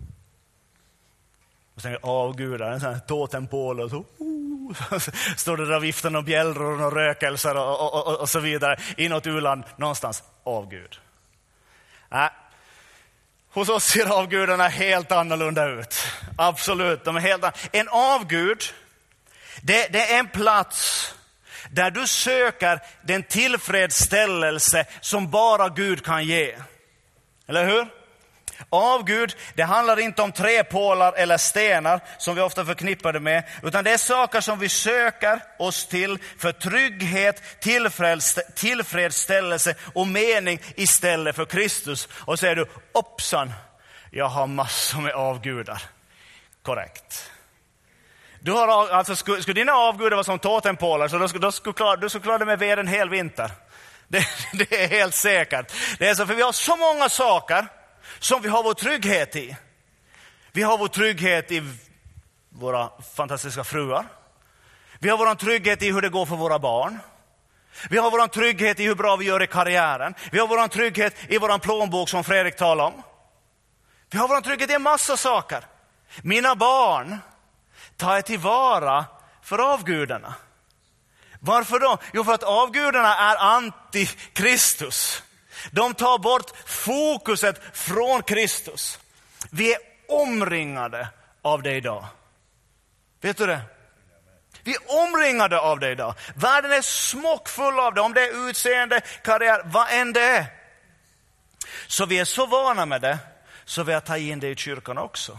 Och sen avgudar, en sån här totempål och så, uh, så står det där viften och bjällror och rökelser och, och, och, och så vidare. Inåt u-land, någonstans avgud. Äh. Hos oss ser avgudarna helt annorlunda ut. Absolut, de är helt annorlunda. En avgud, det, det är en plats där du söker den tillfredsställelse som bara Gud kan ge. Eller hur? Avgud, det handlar inte om träpålar eller stenar som vi ofta förknippar det med, utan det är saker som vi söker oss till för trygghet, tillfredsställelse och mening istället för Kristus. Och så säger du, hoppsan, jag har massor med avgudar. Korrekt. Du har, alltså, skulle, skulle dina avgudar vara som totempålar så då skulle, då skulle klara, du skulle klara det med ved en hel vinter. Det, det är helt säkert. Det är så, för vi har så många saker som vi har vår trygghet i. Vi har vår trygghet i våra fantastiska fruar. Vi har vår trygghet i hur det går för våra barn. Vi har vår trygghet i hur bra vi gör i karriären. Vi har vår trygghet i vår plånbok som Fredrik talade om. Vi har vår trygghet i en massa saker. Mina barn tar tillvara för avgudarna. Varför då? Jo, för att avgudarna är anti-Kristus. De tar bort fokuset från Kristus. Vi är omringade av det idag. Vet du det? Vi är omringade av det idag. Världen är smockfull av det. Om det är utseende, karriär, vad än det är. Så vi är så vana med det så vi har tagit in det i kyrkan också.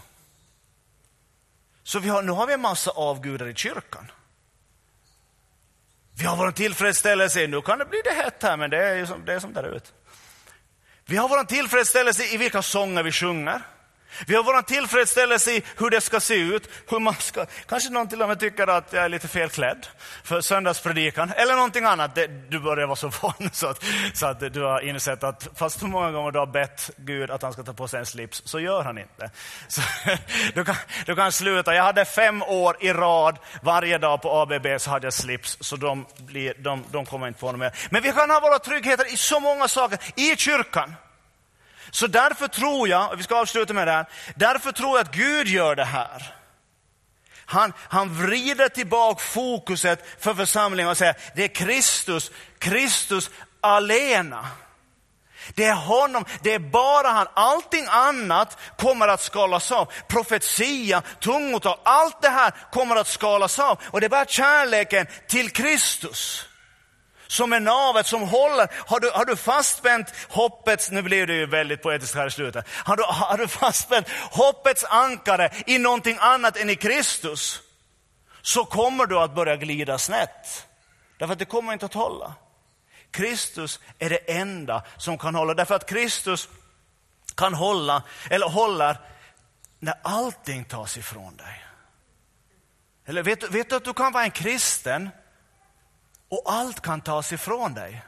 Så vi har, nu har vi en massa avgudar i kyrkan. Vi har vår tillfredsställelse. Nu kan det bli det hett här, men det är som, det är som där ute. Vi har vår tillfredsställelse i vilka sånger vi sjunger. Vi har vår tillfredsställelse i hur det ska se ut. Hur man ska, kanske någon till och med tycker att jag är lite felklädd för söndagspredikan. Eller någonting annat. Det, du börjar vara så van så att, så att du har insett att fast hur många gånger du har bett Gud att han ska ta på sig en slips, så gör han inte. Så, du, kan, du kan sluta. Jag hade fem år i rad varje dag på A B B så hade jag slips. Så de, blir, de, de kommer inte på något mer. Men vi kan ha våra tryggheter i så många saker. I kyrkan. Så därför tror jag, och vi ska avsluta med det här, därför tror jag att Gud gör det här. Han, han vrider tillbaka fokuset för församlingen och säger, det är Kristus, Kristus alena. Det är honom, det är bara han. Allting annat kommer att skalas av. Profetia, tungotal, allt det här kommer att skalas av. Och det är bara kärleken till Kristus som är navet som håller. Har du, har du fastspänt hoppets, nu blir det ju väldigt poetiskt här i slutet. Har du, har du fastspänt hoppets ankare i någonting annat än i Kristus, så kommer du att börja glida snett. Därför att det kommer inte att hålla. Kristus är det enda som kan hålla. Därför att Kristus kan hålla, eller håller, när allting tas ifrån dig. Eller vet, vet du att du kan vara en kristen och allt kan tas ifrån dig?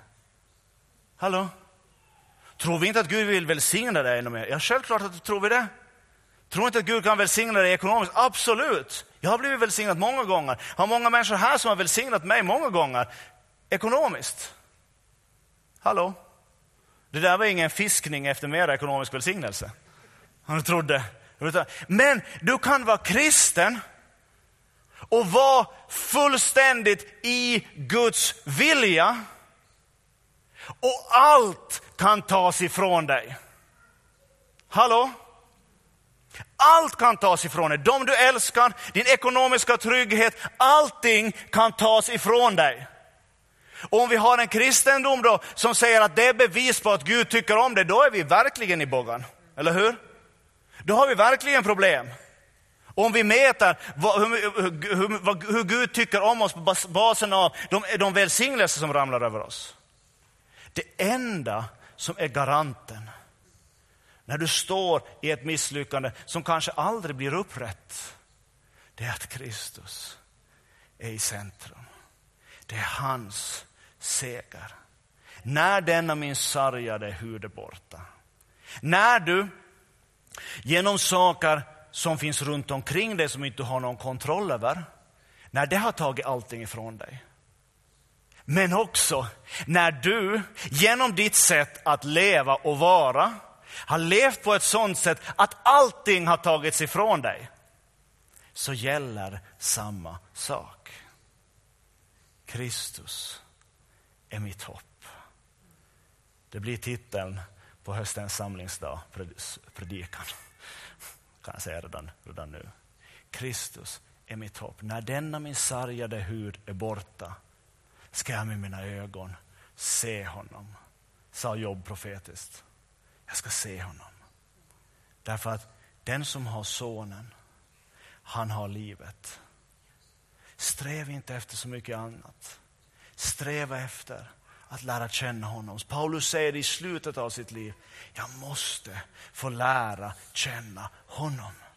Hallå? Tror vi inte att Gud vill välsigna dig ännu mer? Ja, självklart att tror vi det. Tror inte att Gud kan välsigna dig ekonomiskt? Absolut. Jag har blivit välsignat många gånger. Jag har många människor här som har välsignat mig många gånger ekonomiskt. Hallå? Det där var ingen fiskning efter mer ekonomisk välsignelse. Han trodde. Men du kan vara kristen och vara fullständigt i Guds vilja, och allt kan tas ifrån dig. Hallå? Allt kan tas ifrån dig. De du älskar, din ekonomiska trygghet, allting kan tas ifrån dig. Och om vi har en kristendom då som säger att det är bevis på att Gud tycker om det, då är vi verkligen i bågen. Eller hur? Då har vi verkligen problem. Och om vi mäter vad, hur, hur, vad, hur Gud tycker om oss på basen av de, de välsignelser som ramlar över oss. Det enda som är garanten när du står i ett misslyckande som kanske aldrig blir upprätt, det är att Kristus är i centrum. Det är hans seger. När denna min sargade hud är borta. När du genom saker som finns runt omkring dig som inte har någon kontroll över, när det har tagit allting ifrån dig. Men också när du genom ditt sätt att leva och vara har levt på ett sådant sätt att allting har tagits ifrån dig, så gäller samma sak. Kristus är mitt hopp. Det blir titeln på höstens samlingsdag, predikan. Kan jag säga redan, redan nu. Kristus är mitt hopp. När denna min sargade hud är borta ska jag med mina ögon se honom, sa Jobb profetiskt. Jag ska se honom. Därför att den som har sonen, han har livet. Sträv inte efter så mycket annat. Sträva efter att lära känna honom. Paulus säger i slutet av sitt liv, jag måste få lära känna honom.